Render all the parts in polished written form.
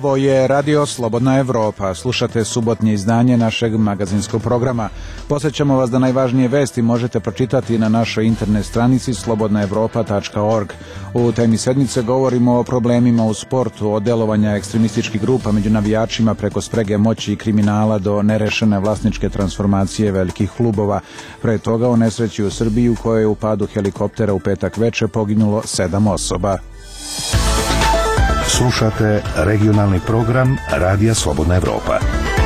Ovo je Radio Slobodna Evropa. Slušate subotnje izdanje našeg magazinskog programa. Podsećamo vas da najvažnije vesti možete pročitati na našoj internet stranici slobodnaevropa.org. U temi sedmice govorimo o problemima u sportu, od delovanja ekstremističkih grupa među navijačima preko sprege moći i kriminala do nerešene vlasničke transformacije velikih klubova. Pre toga o nesreći u Srbiji u kojoj je u padu helikoptera u petak veče poginulo 7 osoba. Slušate regionalni program Radija Slobodna Evropa.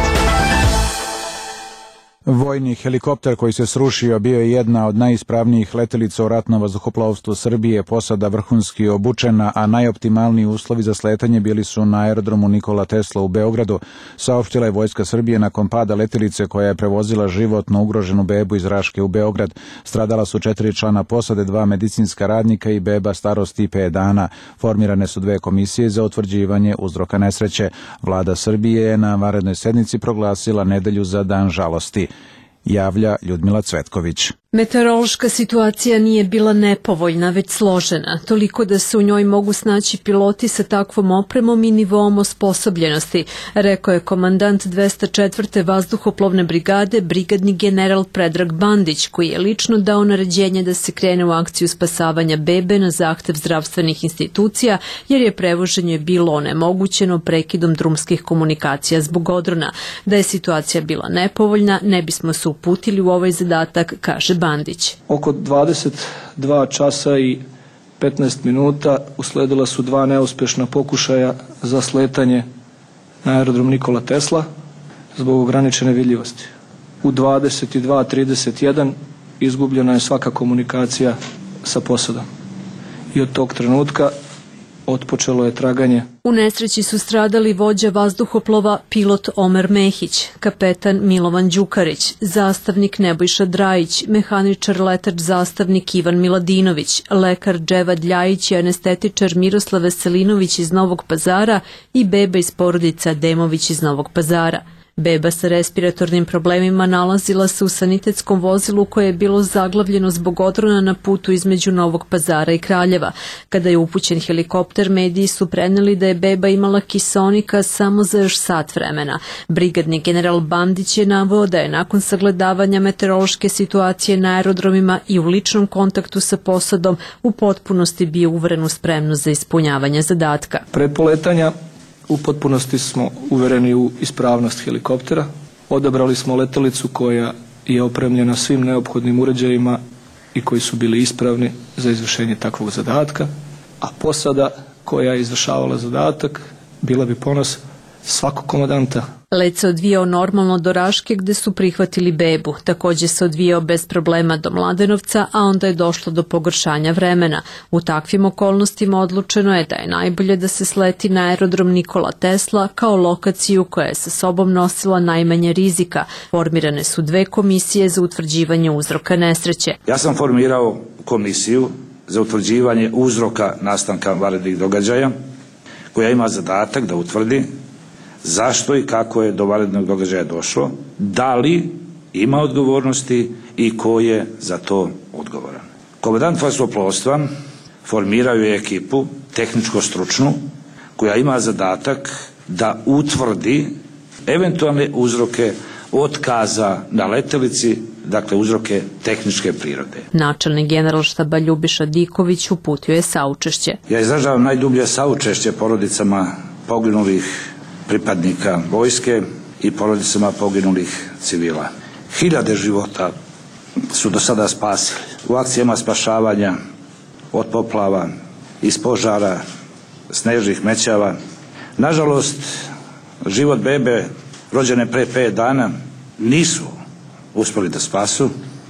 Vojni helikopter koji se srušio bio je jedna od najispravnijih letelica u ratnom vazduhoplovstvu Srbije, posada vrhunski obučena, a najoptimalniji uslovi za sletanje bili su na aerodromu Nikola Tesla u Beogradu, saopštila je Vojska Srbije nakon pada letelice koja je prevozila životno ugroženu bebu iz Raške u Beograd. Stradala su 4 člana posade, 2 medicinska radnika i beba starosti 5 dana. Formirane su 2 komisije za utvrđivanje uzroka nesreće. Vlada Srbije je na vanrednoj sednici proglasila nedelju za dan žalosti. Javlja Ljudmila Cvetković. Meteorološka situacija nije bila nepovoljna, već složena, toliko da se u njoj mogu snaći piloti sa takvom opremom i nivoom osposobljenosti, rekao je komandant 204. vazduhoplovne brigade, brigadni general Predrag Bandić, koji je lično dao naređenje da se krene u akciju spasavanja bebe na zahtev zdravstvenih institucija, jer je prevoženje bilo onemogućeno prekidom drumskih komunikacija zbog odrona. Da je situacija bila nepovoljna, ne bismo se uputili u ovaj zadatak, kaže Bandić. Oko 22 časa i 15 minuta usledila su 2 neuspešna pokušaja za sletanje na aerodrom Nikola Tesla zbog ograničene vidljivosti. U 22:31 izgubljena je svaka komunikacija sa posadom. I od tog trenutka otpočelo je traganje. U nesreći su stradali vođa vazduhoplova pilot Omer Mehić, kapetan Milovan Đukarić, zastavnik Nebojša Drajić, mehaničar letač zastavnik Ivan Miladinović, lekar Dževad Ljajić i anestetičar Miroslav Veselinović iz Novog Pazara i beba iz porodice Ademović iz Novog Pazara. Beba sa respiratornim problemima nalazila se u sanitetskom vozilu koje je bilo zaglavljeno zbog odrona na putu između Novog Pazara i Kraljeva. Kada je upućen helikopter, mediji su preneli da je beba imala kiseonika samo za još sat vremena. Brigadni general Bandić je naveo da je nakon sagledavanja meteorološke situacije na aerodromima i u ličnom kontaktu sa posadom u potpunosti bio uveren u spremnost za ispunjavanje zadatka. Pred poletanja u potpunosti smo uvereni u ispravnost helikoptera. Odabrali smo letelicu koja je opremljena svim neophodnim uređajima i koji su bili ispravni za izvršenje takvog zadatka, a posada koja je izvršavala zadatak bila bi ponos svakog komandanta. Let se odvijao normalno do Raške gde su prihvatili bebu. Takođe se odvijao bez problema do Mladenovca, a onda je došlo do pogoršanja vremena. U takvim okolnostima odlučeno je da je najbolje da se sleti na aerodrom Nikola Tesla kao lokaciju koja je sa sobom nosila najmanje rizika. Formirane su 2 komisije za utvrđivanje uzroka nesreće. Ja sam formirao komisiju za utvrđivanje uzroka nastanka vanrednih događaja koja ima zadatak da utvrdi zašto i kako je do vanrednog događaja došlo, da li ima odgovornosti i ko je za to odgovoran. Komandant vazduhoplovstva formirao je ekipu tehničko-stručnu koja ima zadatak da utvrdi eventualne uzroke otkaza na letelici, dakle uzroke tehničke prirode. Načelnik Generalštaba Ljubiša Diković uputio je saučešće. Ja izražavam najdublje saučešće porodicama poginulih pripadnika vojske i porodicama poginulih civila. 1000 života su do sada spasili u akcijama spašavanja od poplava, iz požara, snežnih mećava. Nažalost, život bebe rođene pre 5 dana nisu uspeli da spasu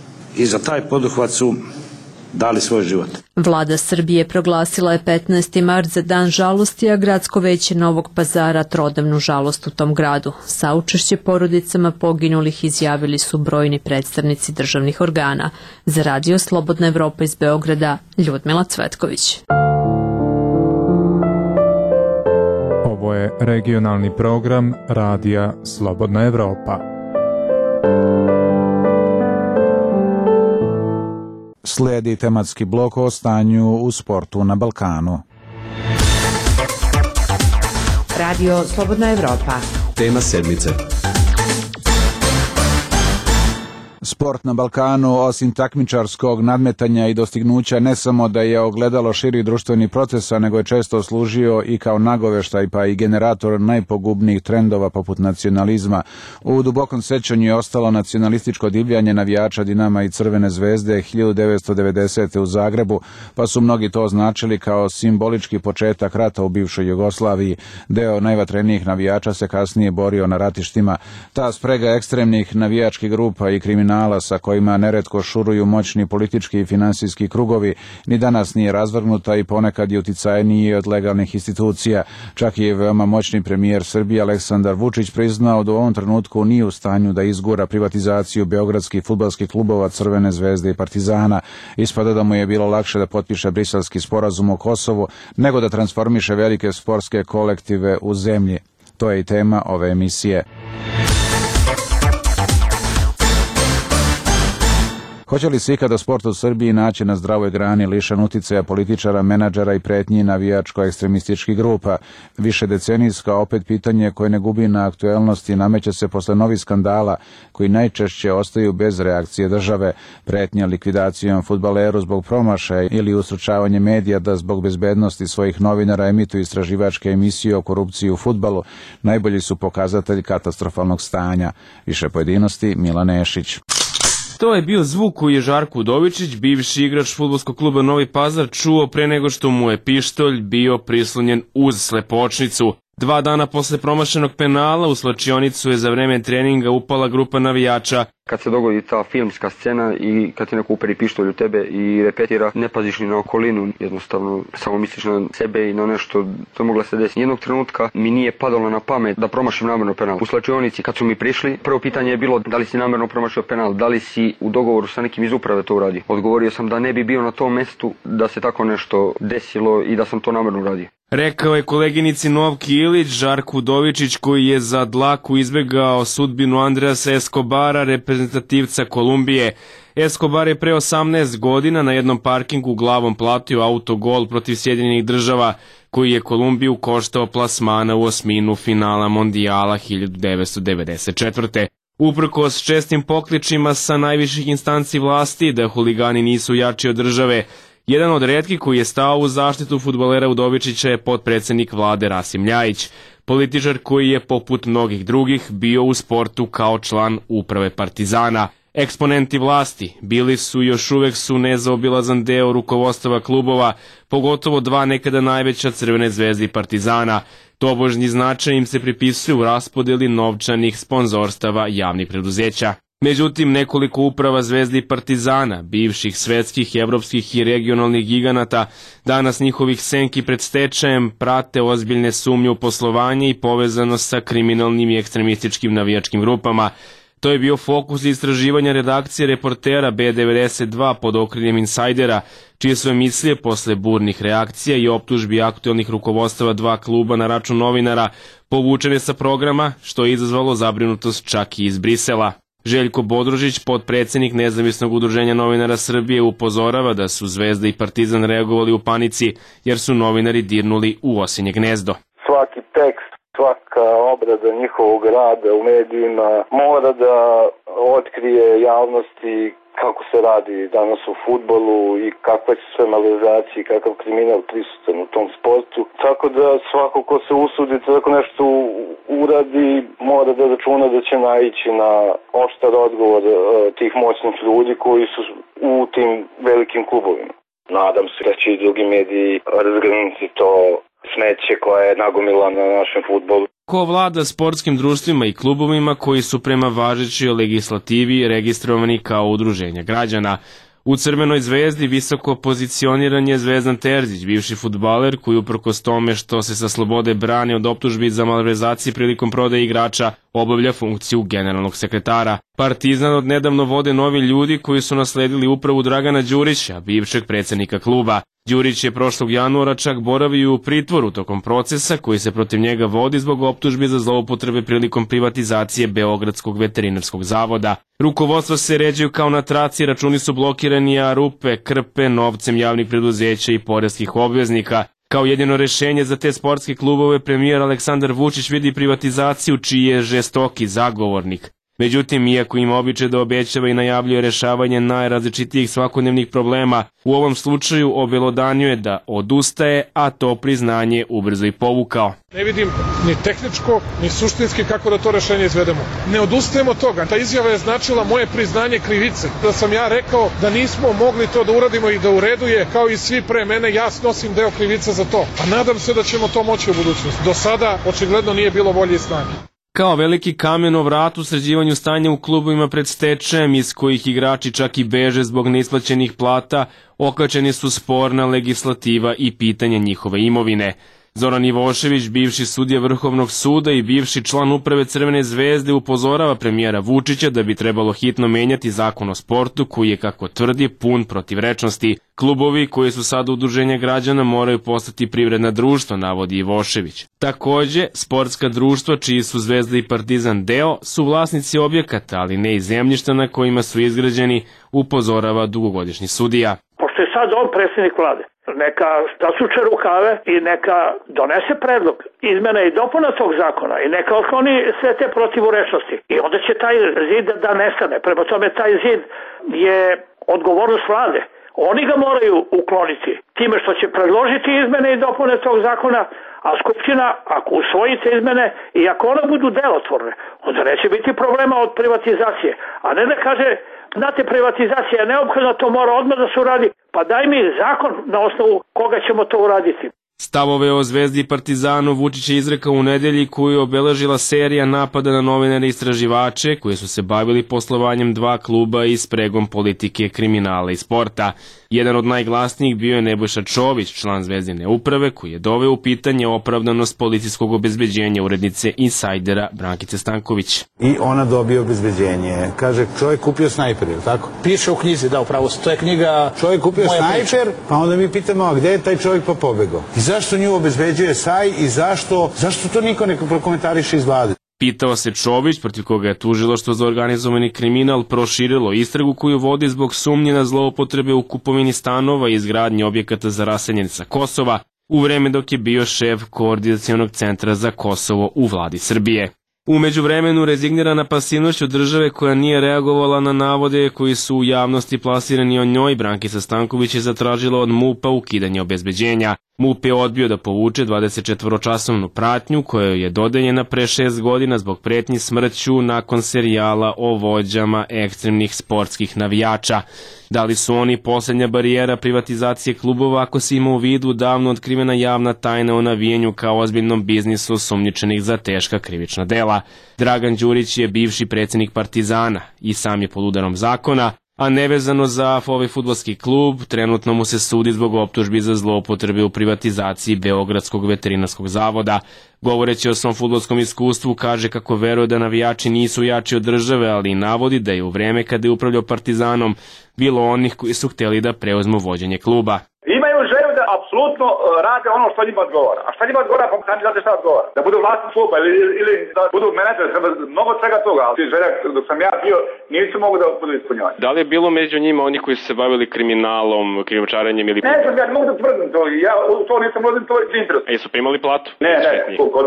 i za taj poduhvat su dali svoj život. Vlada Srbije proglasila je 15. mart za dan žalosti, a gradsko veće Novog Pazara trodnevnu žalost u tom gradu. Saučešće porodicama poginulih izjavili su brojni predstavnici državnih organa. Za Radio Slobodna Evropa iz Beograda, Ljudmila Cvetković. Ovo je regionalni program Radija Slobodna Evropa. Slijedi tematski blok o stanju u sportu na Balkanu. Radio Slobodna Evropa. Tema sedmice. Sport na Balkanu, osim takmičarskog nadmetanja i dostignuća, ne samo da je ogledalo širi društveni procesa, nego je često služio i kao nagoveštaj pa i generator najpogubnijih trendova poput nacionalizma. U dubokom sećanju je ostalo nacionalističko divljanje navijača Dinama i Crvene zvezde 1990. u Zagrebu, pa su mnogi to označili kao simbolički početak rata u bivšoj Jugoslaviji. Deo najvatrenijih navijača se kasnije borio na ratištima. Ta sprega ekstremnih navijačkih grupa i kriminala sa kojima neretko šuruju moćni politički i finansijski krugovi ni danas nije razvrgnuta i ponekad je uticajniji od legalnih institucija. Čak i veoma moćni premijer Srbije Aleksandar Vučić priznao da u ovom trenutku nije u stanju da izgura privatizaciju beogradskih fudbalskih klubova Crvene zvezde i Partizana. Ispada da mu je bilo lakše da potpiše Briselski sporazum o Kosovu nego da transformiše velike sportske kolektive u zemlji. To je i tema ove emisije. Hoće li se ikada sport u Srbiji naći na zdravoj grani lišen uticaja političara, menadžera i pretnji navijačko-ekstremističkih grupa? Više decenijska opet pitanje koje ne gubi na aktuelnosti nameće se posle novih skandala koji najčešće ostaju bez reakcije države. Pretnja likvidacijom fudbaleru zbog promašaja ili ustručavanje medija da zbog bezbednosti svojih novinara emituju istraživačke emisije o korupciji u fudbalu najbolji su pokazatelj katastrofalnog stanja. Više pojedinosti Milan Nešić. To je bio zvuk koji je Žarko Udovičić, bivši igrač fudbalskog kluba Novi Pazar, čuo pre nego što mu je pištolj bio prislonjen uz slepočnicu. 2 dana posle promašenog penala u slačionicu je za vreme treninga upala grupa navijača. Kad se dogodi ta filmska scena i kad ti neko uperi pištolj u tebe i repetira, ne paziš ni na okolinu, jednostavno samo misliš na sebe i na nešto to mogla se desiti. Jednog trenutka mi nije padalo na pamet da promašim namerno penal. U slačionici kad su mi prišli, prvo pitanje je bilo da li si namerno promašio penal, da li si u dogovoru sa nekim iz uprave to uradio. Odgovorio sam da ne bi bio na tom mestu da se tako nešto desilo i da sam to namerno uradio. Rekao je koleginici Novki Ilić, Žarko Udovičić, koji je za dlaku izbegao sudbinu Andreasa Escobara, reprezentativca Kolumbije. Escobar je pre 18 godina na jednom parkingu glavom platio autogol protiv Sjedinjenih Država, koji je Kolumbiju koštao plasmana u osminu finala Mondijala 1994. Uprkos čestim pokličima sa najviših instanci vlasti da huligani nisu jači od države, jedan od retkih koji je stao u zaštitu fudbalera Udovičića je potpredsednik vlade Rasim Ljajić, političar koji je poput mnogih drugih bio u sportu kao član uprave Partizana. Eksponenti vlasti bili su i još uvek su nezaobilazan deo rukovodstava klubova, pogotovo 2 nekada najveća Crvene zvezde i Partizana. Tobožnji značaj im se pripisuje u raspodeli novčanih sponzorstava javnih preduzeća. Međutim, nekoliko uprava Zvezde i Partizana, bivših svetskih, evropskih i regionalnih giganata, danas njihovih senki pred stečajem prate ozbiljne sumnje u poslovanje i povezanost sa kriminalnim i ekstremističkim navijačkim grupama. To je bio fokus istraživanja redakcije reportera B92 pod okriljem Insajdera, čije su emisije posle burnih reakcija i optužbi aktuelnih rukovodstava 2 kluba na račun novinara povučene sa programa, što je izazvalo zabrinutost čak i iz Brisela. Željko Bodružić, potpredsednik Nezavisnog udruženja novinara Srbije, upozorava da su Zvezda i Partizan reagovali u panici jer su novinari dirnuli u osinje gnezdo. Svaki tekst, svaka obrada njihovog rada u medijima mora da otkrije javnosti kako se radi danas u fudbalu i kakve su sve malverzacije i kakav kriminal prisutan u tom sportu. Tako da svako ko se usudi tako nešto uradi mora da računa da će naići na oštar odgovor tih moćnih ljudi koji su u tim velikim klubovima. Nadam se da će i drugi mediji razgrnuti to smeće koje je nagomilano na našem fudbalu. Ko vlada sportskim društvima i klubovima koji su prema važećoj legislativi registrovani kao udruženja građana? U Crvenoj zvezdi visoko pozicioniran je Zvezdan Terzić, bivši fudbaler koji uprkos tome što se sa slobode brani od optužbi za malverzacije prilikom prodaje igrača, obavlja funkciju generalnog sekretara. Partizan od nedavno vode novi ljudi koji su nasledili upravu Dragana Đurića, bivšeg predsednika kluba. Đurić je prošlog januara čak boravio u pritvoru tokom procesa koji se protiv njega vodi zbog optužbi za zloupotrebe prilikom privatizacije Beogradskog veterinarskog zavoda. Rukovodstva se ređaju kao na traci, računi su blokirani, a rupe krpe novcem javnih preduzeća i poreskih obveznika. Kao jedino rešenje za te sportske klubove premijer Aleksandar Vučić vidi privatizaciju, čiji je žestoki zagovornik. Međutim, iako ima običaj da obećava i najavljuje rešavanje najrazličitijih svakodnevnih problema, u ovom slučaju obelodanio je da odustaje, a to priznanje ubrzo i povukao. Ne vidim ni tehničko, ni suštinski kako da to rešenje izvedemo. Ne odustajemo od toga. Ta izjava je značila moje priznanje krivice. Da sam ja rekao da nismo mogli to da uradimo i da u redu je, kao i svi pre mene, ja snosim deo krivice za to. A nadam se da ćemo to moći u budućnosti. Do sada, očigledno, nije bilo volje i snage. Kao veliki kamen o vratu u sređivanju stanja u klubovima pred stečajem, iz kojih igrači čak i beže zbog neisplaćenih plata, okačeni su sporna legislativa i pitanje njihove imovine. Zoran Ivošević, bivši sudija Vrhovnog suda i bivši član uprave Crvene zvezde, upozorava premijera Vučića da bi trebalo hitno menjati zakon o sportu, koji je, kako tvrdi, pun protivrečnosti. Klubovi koji su sada udruženja građana moraju postati privredna društva, navodi Ivošević. Takođe, sportska društva, čiji su Zvezda i Partizan deo, su vlasnici objekata, ali ne i zemljišta na kojima su izgrađeni, upozorava dugogodišnji sudija. Pošto je sad on predsjednik vlade, neka zasuče rukave i neka donese predlog izmena i dopuna tog zakona i neka otkloni sve te protivurečnosti. I onda će taj zid da nestane. Prema tome, taj zid je odgovornost vlade. Oni ga moraju ukloniti time što će predložiti izmene i dopune tog zakona, a Skupština, ako usvoji te izmene i ako one budu delotvorne, onda neće biti problema od privatizacije. A ne da kaže, znate, privatizacija je neophodna, to mora odmah da se uradi, pa daj mi zakon na osnovu koga ćemo to uraditi. Stavove o Zvezdi i Partizanu Vučić je izrekao u nedelji, koju je obeležila serija napada na novinare i istraživače koji su se bavili poslovanjem dva kluba i spregom politike, kriminala i sporta. Jedan od najglasnijih bio je Nebojša Čović, član Zvezdine uprave, koji je doveo u pitanje opravdanost policijskog obezbeđenja urednice Insajdera Brankice Stanković. I ona dobije obezbeđenje. Kaže, čovjek kupio snajper, je li tako? Piše u knjizi, da, upravo, to je knjiga. Čovjek kupio snajper, pa onda mi pitamo, a gde je taj čovjek pa pobegao? I zašto nju obezbeđuje SAJ i zašto to niko ne prokomentariše iz vlade? Pitao se Čović, protiv koga je tužilaštvo za organizovani kriminal proširilo istragu koju vodi zbog sumnje na zloupotrebe u kupovini stanova i izgradnji objekata za raseljene sa Kosova, u vreme dok je bio šef Koordinacionog centra za Kosovo u vladi Srbije. U međuvremenu, rezignirana pasivnošću države koja nije reagovala na navode koji su u javnosti plasirani o njoj, Brankica Stanković je zatražila od MUP-a ukidanje obezbeđenja. MUP je odbio da povuče 24-časovnu pratnju koja je dodeljena pre 6 godina zbog pretnji smrću nakon serijala o vođama ekstremnih sportskih navijača. Da li su oni poslednja barijera privatizacije klubova ako se ima u vidu davno otkrivena javna tajna o navijenju kao ozbiljnom biznisu osumnjičenih za teška krivična dela? Dragan Đurić je bivši predsjednik Partizana i sam je pod udarom zakona, a nevezano za ovaj fudbalski klub, trenutno mu se sudi zbog optužbi za zloupotrebe u privatizaciji Beogradskog veterinarskog zavoda. Govoreći o svom fudbalskom iskustvu, kaže kako veruje da navijači nisu jači od države, ali i navodi da je u vreme kada je upravljao Partizanom bilo onih koji su hteli da preuzmu vođenje kluba. Imaju želju da apsolutno rade ono što njima odgovara. A šta njima odgovara, pa sami znate šta odgovara. Da budu vlasni kluba ili da budu menadžeri, treba mnogo svega toga. Ali želja, dok sam ja bio, nisu mogu da budu ispunjavati. Da li je bilo među njima oni koji su se bavili kriminalom, krijumčarenjem ili... Ne znam, ja ne mogu da tvrdim to. Ja to nisam ulazim, to je interes. A jesu primali platu? Ne, kod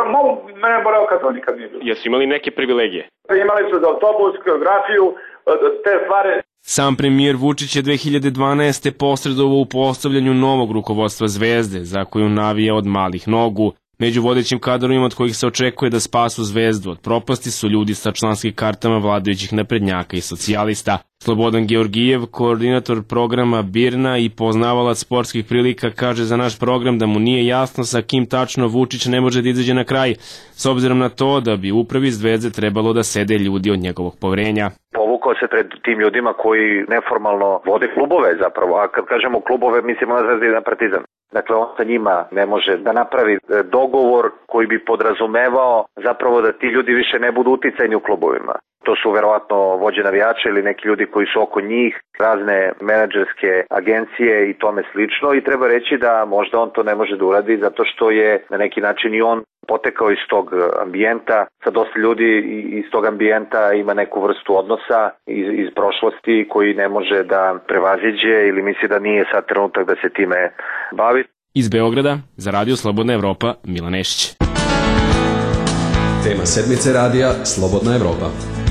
mene morao kad to nikad nije bilo. Jesu imali neke privilegije? Imali su za autobus, geografiju, te stvari. Sam premijer Vučić je 2012. posredovao u postavljanju novog rukovodstva Zvezde, za koju navija od malih nogu. Među vodećim kadrovima od kojih se očekuje da spasu Zvezdu od propasti su ljudi sa članskim kartama vladajućih naprednjaka i socijalista. Slobodan Georgijev, koordinator programa BIRNA i poznavalac sportskih prilika, kaže za naš program da mu nije jasno sa kim tačno Vučić ne može da izađe na kraj, s obzirom na to da bi upravi Zvezde trebalo da sede ljudi od njegovog poverenja. Povukao se pred tim ljudima koji neformalno vode klubove zapravo, a kad kažemo klubove mislimo na Zvezdu i na Partizan. Dakle, on sa njima ne može da napravi dogovor koji bi podrazumevao zapravo da ti ljudi više ne budu uticajni u klubovima. To su verovatno vođe navijača ili neki ljudi koji su oko njih, razne menadžerske agencije i tome slično i treba reći da možda on to ne može da uradi zato što je na neki način i on potekao iz tog ambijenta, sa dosta ljudi iz tog ambijenta ima neku vrstu odnosa iz prošlosti koji ne može da prevaziđe ili misli da nije sad trenutak da se time bavi. Iz Beograda, za Radio Slobodna Evropa, Milan Nešić. Tema sedmice radija Slobodna Evropa.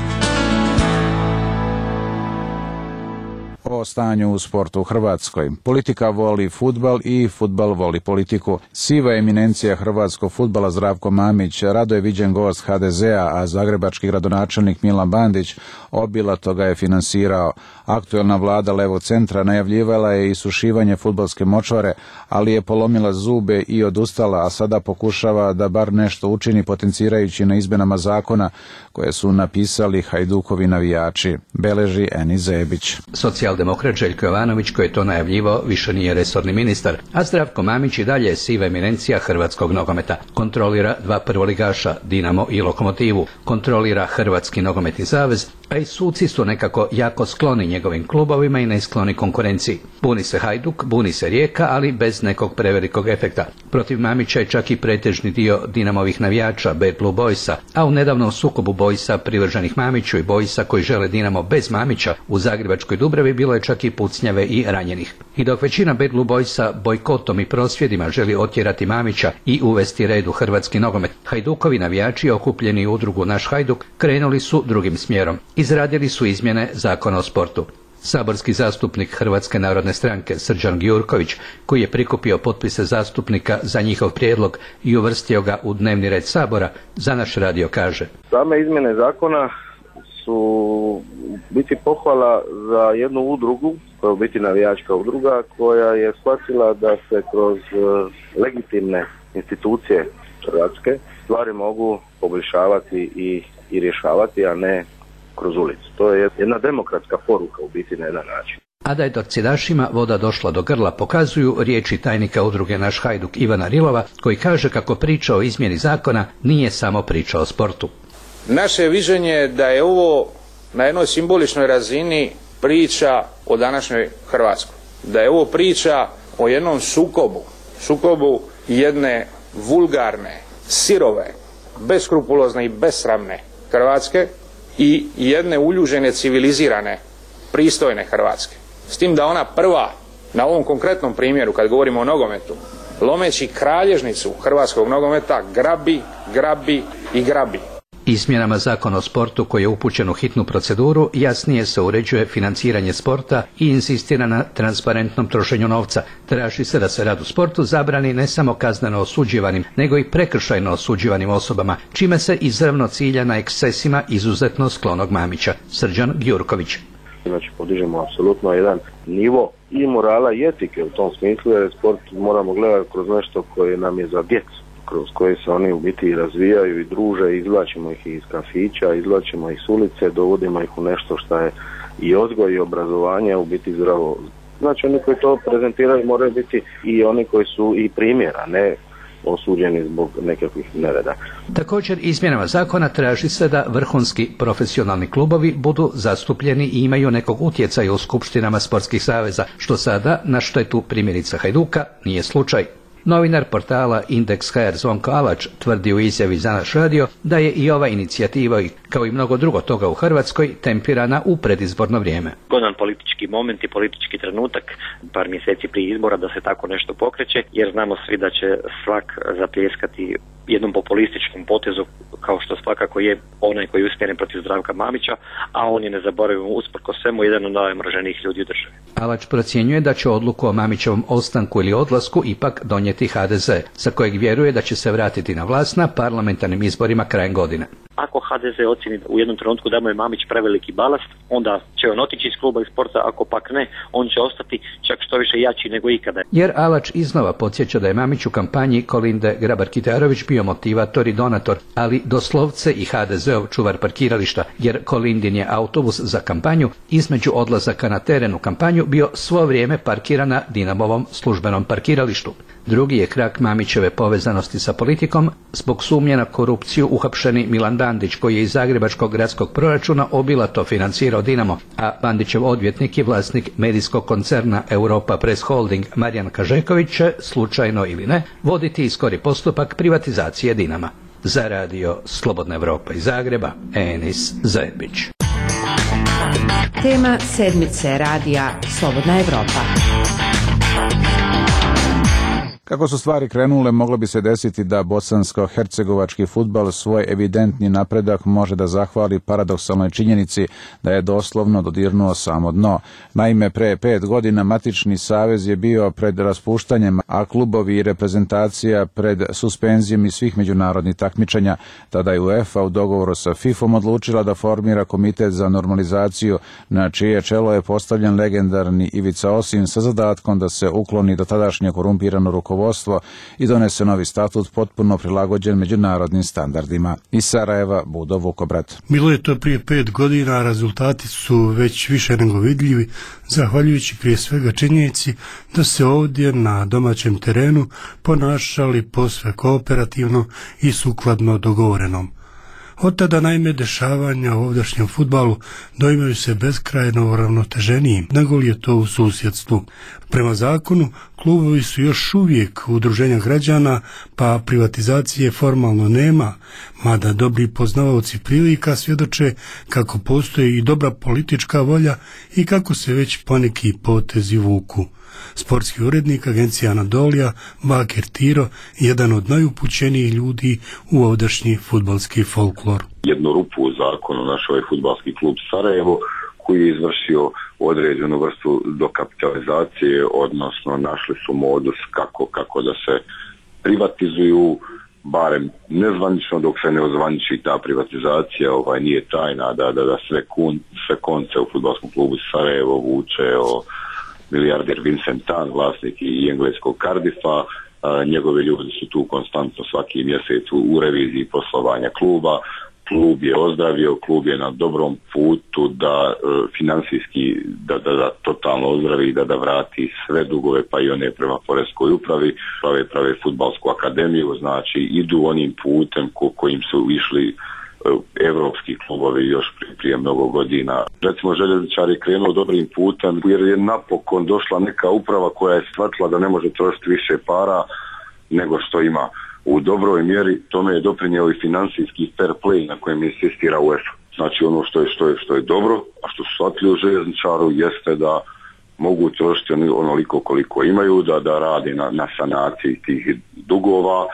O stanju u sportu u Hrvatskoj. Politika voli fudbal i fudbal voli politiku. Siva eminencija hrvatskog fudbala Zdravko Mamić rado je viđen gost HDZ-a, a zagrebački gradonačelnik Milan Bandić obilato ga je finansirao. Aktuelna vlada levo centra najavljivala je isušivanje fudbalske močvare, ali je polomila zube i odustala, a sada pokušava da bar nešto učini potencirajući na izmenama zakona koje su napisali Hajdukovi navijači, beleži Eni Zebić. Socijaldemokrat Željko Jovanović, koji je to najavljivao, više nije resorni ministar, a Zdravko Mamić i dalje je siva eminencija hrvatskog nogometa. Kontrolira dva prvoligaša, Dinamo i Lokomotivu, kontrolira Hrvatski nogometni savez, a i suci su nekako jako skloni njegovim klubovima i neskloni konkurenciji. Buni se Hajduk, buni se Rijeka, ali bez nekog prevelikog efekta. Protiv Mamića je čak i pretežni dio Dinamovih navijača, Bad Blue Boysa, a u nedavnom sukobu Boysa privrženih Mamiću i Boysa koji žele Dinamo bez Mamića u zagrebačkoj Dubravi bilo je čak i pucnjave i ranjenih. I dok većina Bad Blue Boysa bojkotom i prosvjedima želi otjerati Mamića i uvesti red u hrvatski nogomet, Hajdukovi navijači okupljeni u udrugu Naš Hajduk krenuli su drugim smjerom. Izradili su izmjene Zakona o sportu. Saborski zastupnik Hrvatske narodne stranke Srđan Gjurković, koji je prikupio potpise zastupnika za njihov prijedlog i uvrstio ga u dnevni red Sabora, za Naš radio kaže: Same izmjene zakona su biti pohvala za jednu udrugu, koja je u biti navijačka udruga, koja je shvatila da se kroz legitimne institucije Hrvatske stvari mogu poboljšavati i rješavati, a ne kroz ulicu. To je jedna demokratska poruka u biti na jedan način. A da je torcidašima voda došla do grla pokazuju riječi tajnika udruge Naš Hajduk Ivana Rilova, koji kaže kako priča o izmjeni zakona nije samo priča o sportu. Naše viđenje je da je ovo na jednoj simboličnoj razini priča o današnjoj Hrvatskoj. Da je ovo priča o jednom sukobu jedne vulgarne, sirove, beskrupulozne i besramne Hrvatske i jedne uljužene, civilizirane, pristojne Hrvatske. S tim da ona prva, na ovom konkretnom primjeru, kad govorimo o nogometu, lomeći kralježnicu hrvatskog nogometa, grabi i grabi. Izmjenama Zakona o sportu, koji je upućen u hitnu proceduru, jasnije se uređuje financiranje sporta i insistira na transparentnom trošenju novca. Traži se da se rad u sportu zabrani ne samo kazneno osuđivanim, nego i prekršajno osuđivanim osobama, čime se izravno cilja na ekscesima izuzetno sklonog Mamića. Srđan Gjurković. Znači, podižemo apsolutno jedan nivo i morala i etike u tom smislu, jer sport moramo gledati kroz nešto koje nam je za djecu, kroz koje se oni u biti razvijaju i druže, izvlačimo ih iz kafića, izvlačimo ih s ulice, dovodimo ih u nešto što je i odgoj i obrazovanje, u biti zdravo. Znači, oni koji to prezentiraju moraju biti i oni koji su i primjera, ne osuđeni zbog nekakvih nereda. Također, izmjenama zakona traži se da vrhunski profesionalni klubovi budu zastupljeni i imaju nekog utjecaja u skupštinama sportskih saveza, što sada, na štetu primjerice Hajduka, nije slučaj. Novinar portala Indeks.hr Zvonko Alač tvrdi u izjavi za Naš radio da je i ova inicijativa, kao i mnogo drugo toga u Hrvatskoj, tempirana u predizborno vrijeme. Godan politički moment i politički trenutak, par mjeseci prije izbora, da se tako nešto pokreće, jer znamo svi da će svak zapljeskati jednom populističkom potezu, kao što svakako je onaj koji je usmjeren protiv Zdravka Mamića, a on je, ne zaboravimo, usprkos svemu jedan od najomraženijih ljudi u državi. Alač procjenjuje da će odluku o Mamićevom ostanku ili odlasku ipak donijeti HDZ, za kojeg vjeruje da će se vratiti na vlast na parlamentarnim izborima krajem godine. Ako HDZ ocjeni u jednom trenutku da mu je Mamić preveliki balast, onda će on otići iz kluba i sporta, ako pak ne, on će ostati čak što više jači nego ikada. Jer Alač iznova podsjeća da je Mamić u kampanji Kolinde Grabar-Kitarović bio motivator i donator, ali doslovce i HDZ-ov čuvar parkirališta, jer Kolindin je autobus za kampanju između odlazaka na teren u kampanju bio svo vrijeme parkiran na Dinamovom službenom parkiralištu. Drugi je krak Mamićeve povezanosti sa politikom zbog sumnje na korupciju uhapšeni Milan Bandić, koji je iz zagrebačkog gradskog proračuna obilato financirao Dinamo, a Bandićev odvjetnik i vlasnik medijskog koncerna Europa Press Holding Marijan Kažeković će, slučajno ili ne, voditi skori postupak privatizacije Dinama. Za radio Slobodna Evropa iz Zagreba, Enis Zebić. Tema sedmice radija Slobodna Evropa. Kako su stvari krenule, moglo bi se desiti da bosansko-hercegovački fudbal svoj evidentni napredak može da zahvali paradoksalnoj činjenici da je doslovno dodirnuo samo dno. Naime, pre 5 godina matični savez je bio pred raspuštanjem, a klubovi i reprezentacija pred suspenzijom iz svih međunarodnih takmičenja. Tada je UEFA u dogovoru sa FIFA-om odlučila da formira komitet za normalizaciju, na čije čelo je postavljen legendarni Ivica Osim sa zadatkom da se ukloni do tadašnje korumpirano rukovodstvo i donese novi statut potpuno prilagođen međunarodnim standardima. Iz Sarajeva, Budo Vukobrat. Bilo je to prije 5 godina, a rezultati su već više nego vidljivi, zahvaljujući prije svega činjenici da se ovdje na domaćem terenu ponašali posve kooperativno i sukladno dogovorenom. Od tada naime dešavanja u ovdašnjem fudbalu doimaju se beskrajno uravnoteženijim nego li je to u susjedstvu. Prema zakonu, klubovi su još uvijek udruženja građana, pa privatizacije formalno nema, mada dobri poznavaoci prilika svjedoče kako postoji i dobra politička volja i kako se već poneki potezi vuku. Sportski urednik agencije Anadolija, Bakir Tiro, jedan od najupućenijih ljudi u ovdašnji fudbalski folklor. Jednu rupu u zakonu našao je fudbalski klub Sarajevo, koji je izvršio određenu vrstu dokapitalizacije, odnosno našli su modus kako da se privatizuju, barem nezvanično, dok se ne ozvaniči ta privatizacija, nije tajna da sve konce u fudbalskom klubu Sarajevo vuče milijarder Vincent Tan, vlasnik i engleskog Cardiffa. Njegovi ljudi su tu konstantno svaki mjesec u reviziji poslovanja kluba. Klub je ozdravio, klub je na dobrom putu da financijski da totalno ozdravi i da vrati sve dugove, pa i one prema poreskoj upravi. Prave fudbalsku akademiju, znači idu onim putem kojim su išli evropski klubovi još prije mnogo godina. Recimo, željezničari krenuo dobrim putem jer je napokon došla neka uprava koja je shvatila da ne može trošiti više para nego što ima. U dobroj mjeri tome je doprinijelo i financijski fair play na kojem insistira UEFA. Znači ono što je dobro, a što su shvatili u željezničaru jeste da mogu trošiti onoliko koliko imaju, da radi na sanaciji tih dugova.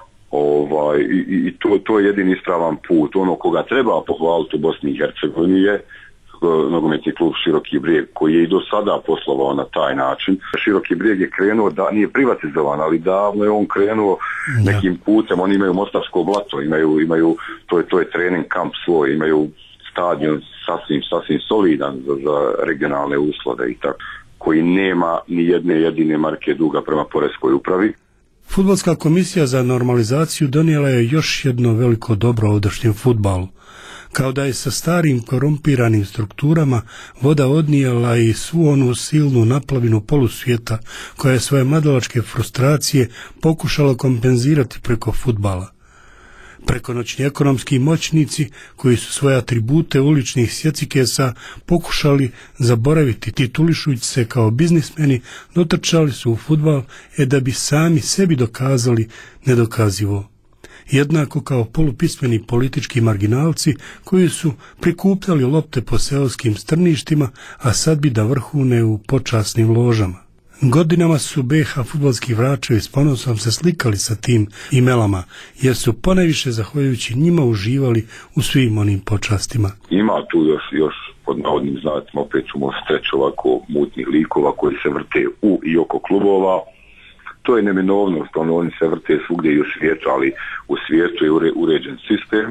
I to je jedini ispravan put. Ono koga treba pohvaliti u Bosni i Hercegovini je nogometni klub Široki Brijeg, koji je i do sada poslovao na taj način. Široki Brijeg je krenuo, da nije privatizovan, ali davno je on krenuo nekim putem. Oni imaju Mostarsko blato, imaju to je trening kamp svoj, imaju stadion sasvim solidan za regionalne uslove i tako, koji nema ni jedne jedine marke duga prema poreskoj upravi. Fudbalska komisija za normalizaciju donijela je još jedno veliko dobro ovdašnjem fudbalu. Kao da je sa starim korumpiranim strukturama voda odnijela i svu onu silnu naplavinu polusvijeta koja je svoje mladalačke frustracije pokušala kompenzirati preko fudbala. Prekonoćni ekonomski moćnici koji su svoje atribute uličnih sjecikesa pokušali zaboraviti, titulišujući se kao biznismeni, dotrčali su u fudbal da bi sami sebi dokazali nedokazivo. Jednako kao polupismeni politički marginalci koji su prikupljali lopte po seoskim strništima, a sad bi da vrhune u počasnim ložama. Godinama su BiH fudbalski vračevi s ponosom se slikali sa tim imelama, jer su ponajviše zahvaljujući njima uživali u svim onim počastima. Ima tu još pod navodnim znacima, opet ćemo streći ovako mutnih likova koji se vrte u i oko klubova. To je neminovnost, oni se vrte svugdje i u svijetu, ali u svijetu je uređen sistem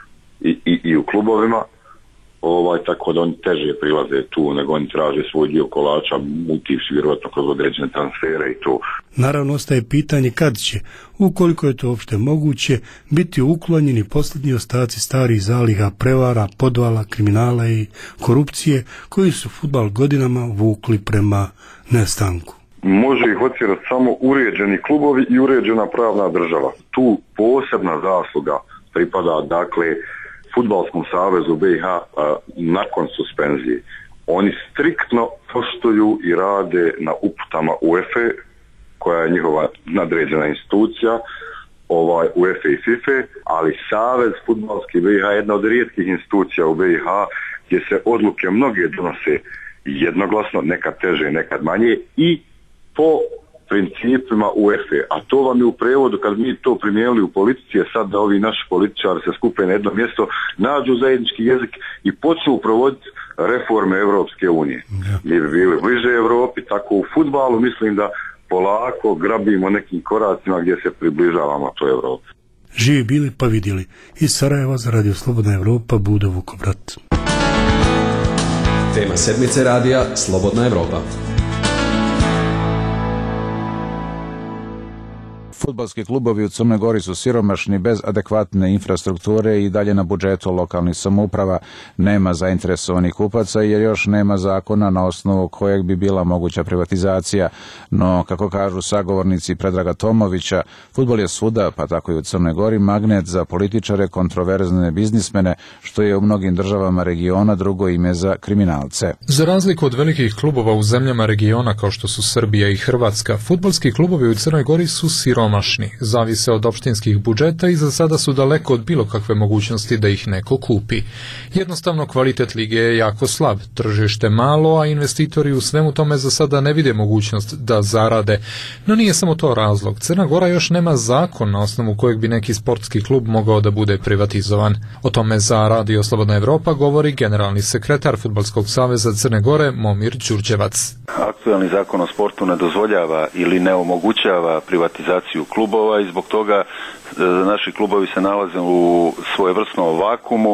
i u klubovima. Tako da oni teže prilaze tu, nego oni traže svoj dio kolača, mutivši vjerojatno kroz određene transfere i to. Naravno, ostaje pitanje kad će, ukoliko je to uopšte moguće, biti uklonjeni posljednji ostaci starih zaliha prevara, podvala, kriminala i korupcije koji su fudbal godinama vukli prema nestanku. Može ih otjerati samo uređeni klubovi i uređena pravna država. Tu posebna zasluga pripada, dakle, Fudbalskom savezu BiH nakon suspenzije. Oni striktno poštuju i rade na uputama UEFA, koja je njihova nadređena institucija, UEFA i FIFA, ali Savez fudbalski BiH je jedna od rijetkih institucija u BiH gdje se odluke mnoge donose jednoglasno, nekad teže, nekad manje, i po principima UEFA. A to vam je u prevodu, kad mi to primijenili u politici, je sad da ovi naši političari se skupe na jedno mjesto, nađu zajednički jezik i počnu provoditi reforme Europske unije. Mi bi bili bliže Europi, tako u fudbalu mislim da polako grabimo nekim koracima gdje se približavamo toj Europi. Živi bili pa vidjeli. Iz Sarajeva za Radio Slobodna Evropa, Budo Vukovrat. Tema sedmice radija Slobodna Evropa. Fudbalski klubovi u Crnoj Gori su siromašni, bez adekvatne infrastrukture i dalje na budžetu lokalnih samouprava. Nema zainteresovanih kupaca jer još nema zakona na osnovu kojeg bi bila moguća privatizacija. No, kako kažu sagovornici Predraga Tomovića, fudbal je svuda, pa tako i u Crnoj Gori, magnet za političare, kontroverzne biznismene, što je u mnogim državama regiona drugo ime za kriminalce. Za razliku od velikih klubova u zemljama regiona kao što su Srbija i Hrvatska, fudbalski klubovi u Crnoj Gori su siromašni, zavise od opštinskih budžeta i za sada su daleko od bilo kakve mogućnosti da ih neko kupi. Jednostavno, kvalitet lige je jako slab, tržište malo, a investitori u svemu tome za sada ne vide mogućnost da zarade. No nije samo to razlog. Crna Gora još nema zakon na osnovu kojeg bi neki sportski klub mogao da bude privatizovan. O tome za Radio Slobodna Evropa govori generalni sekretar Fudbalskog saveza Crne Gore Momir Đurđevac. Aktualni zakon o sportu ne dozvoljava ili ne omogućava privatizaciju klubova i zbog toga naši klubovi se nalaze u svojevrsnom vakuumu.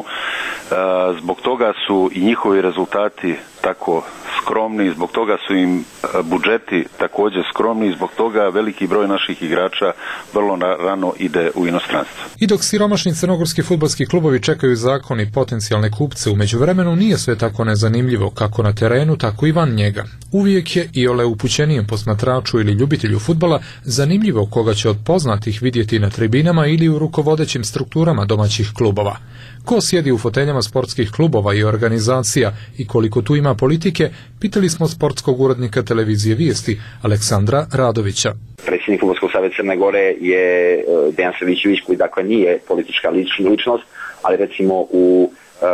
Zbog toga su i njihovi rezultati tako skromni, zbog toga su im budžeti također skromni, zbog toga veliki broj naših igrača vrlo rano ide u inostranstvo. I dok siromašni crnogorski fudbalski klubovi čekaju zakon i potencijalne kupce, u međuvremenu nije sve tako nezanimljivo kako na terenu, tako i van njega. Uvijek je iole upućenijem posmatraču ili ljubitelju fudbala zanimljivo koga će od poznatih vidjeti na tribinama ili u rukovodećim strukturama domaćih klubova. Ko sjedi u foteljama sportskih klubova i organizacija i koliko tu ima politike, pitali smo sportskog urednika televizije Vijesti Aleksandra Radovića. Predsjednik Fudbalskog saveza Crne Gore je Dejan Savićević, koji dakle nije politička ličnost, ali recimo u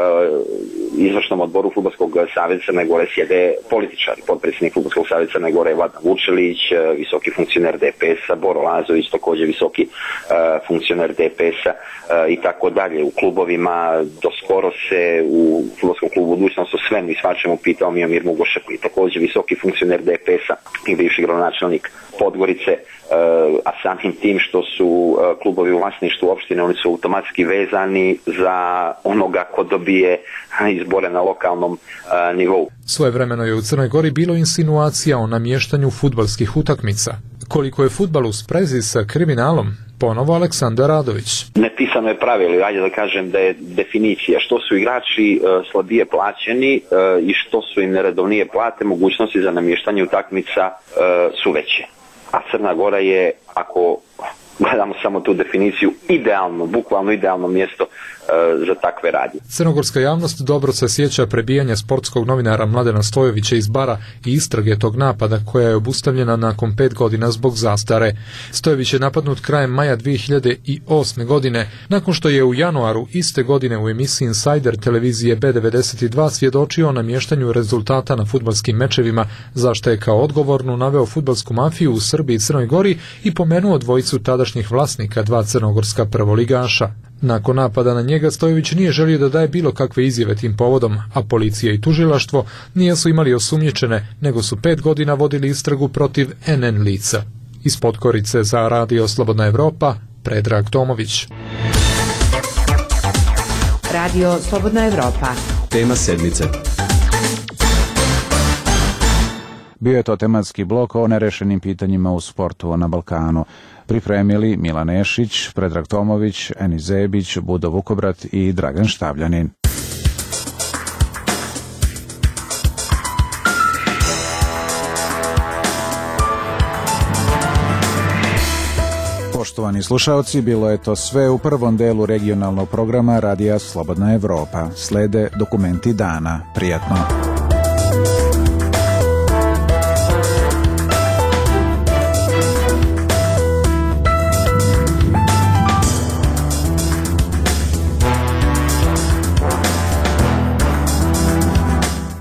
izvršnom odboru Fudbalskog saveza Crne Gore sjede političari. Potpredsjednik Fudbalskog saveza Crne Gore Vladan Vučelić, visoki funkcioner DPS-a, Boro Lazović, također visoki funkcioner DPS-a i tako dalje. U klubovima doskoro se u Fudbalskom klubu Budućnost o svemu i svačemu pitao Miomir Mugoša, koji je također visoki funkcioner DPS-a i bivši gradonačelnik Podgorice, a samim tim što su klubovi u vlasništvu opštine, oni su automatski vezani za onoga ko dobije izbore na lokalnom nivou. Svojevremeno je u Crnoj Gori bilo insinuacija o namještanju fudbalskih utakmica. Koliko je fudbal u sprezi sa kriminalom? Ponovo Aleksandar Radović. Nepisano je pravilo, ajde da kažem da je definicija. Što su igrači slabije plaćeni i što su im neredovnije plate, mogućnosti za namještanje utakmica su veće. A Crna Gora je, ako gledamo samo tu definiciju, idealno, bukvalno idealno mjesto za takve radnje. Crnogorska javnost dobro se sjeća prebijanja sportskog novinara Mladena Stojovića iz bara i istrage tog napada koja je obustavljena nakon 5 godina zbog zastare. Stojović je napadnut krajem maja 2008. godine, nakon što je u januaru iste godine u emisiji Insider televizije B92 svjedočio o namještanju rezultata na fudbalskim mečevima, zašto je kao odgovornu naveo fudbalsku mafiju u Srbiji i Crnoj Gori i pomenuo dvojicu tadašnjih vlasnika dva crnogorska prvoligaša. Nakon napada na njega Stojović nije želio da daje bilo kakve izjave tim povodom, a policija i tužilaštvo nisu imali osumnjičene, nego su 5 godina vodili istragu protiv NN lica. Iz Podgorice za Radio Slobodna Evropa, Predrag Tomović. Radio Slobodna Evropa. Tema sedmice. Bio je to tematski blok o nerešenim pitanjima u sportu na Balkanu. Pripremili Milan Nešić, Predrag Tomović, Eni Zebić, Budo Vukovrat i Dragan Štavljanin. Poštovani slušaoci, bilo je to sve u prvom delu regionalnog programa Radija Slobodna Evropa. Slede dokumenti dana. Prijatno.